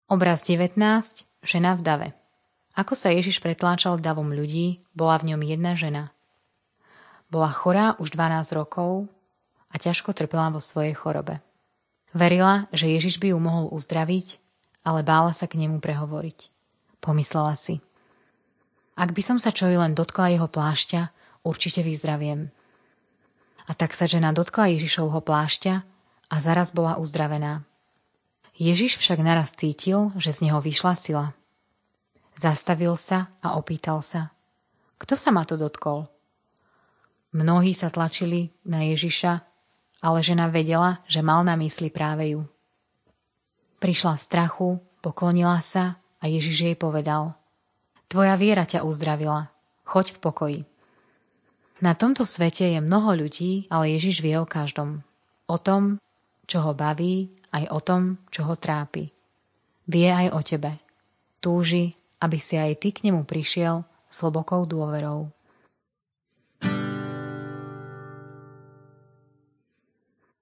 Obraz 19. Žena v dave. Ako sa Ježiš pretláčal davom ľudí, bola v ňom jedna žena. Bola chorá už 12 rokov a ťažko trpela vo svojej chorobe. Verila, že Ježiš by ju mohol uzdraviť, ale bála sa k nemu prehovoriť. Pomyslela si: ak by som sa čo i len dotkla jeho plášťa, určite vyzdraviem. A tak sa žena dotkla Ježišovho plášťa a zaraz bola uzdravená. Ježiš však naraz cítil, že z neho vyšla sila. Zastavil sa a opýtal sa: kto sa ma to dotkol? Mnohí sa tlačili na Ježiša, ale žena vedela, že mal na mysli práve ju. Prišla v strachu, poklonila sa a Ježiš jej povedal: tvoja viera ťa uzdravila, choď v pokoji. Na tomto svete je mnoho ľudí, ale Ježiš vie o každom. O tom, čo ho baví, aj o tom, čo ho trápi. Vie aj o tebe. Túži, aby si aj ty k nemu prišiel s hlbokou dôverou.